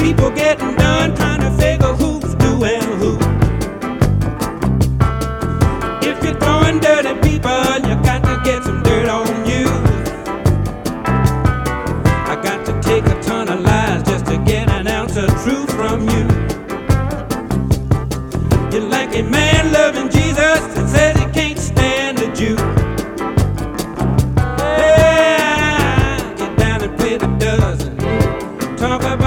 people getting done trying to figure who's doing who. If you're throwing dirty people, you got to get some dirt on you. I got to take a ton of lies just to get an ounce of truth from you. You're like a man loving Jesus and says he can't stand a Jew. Yeah, get down and play the dozen. Talk about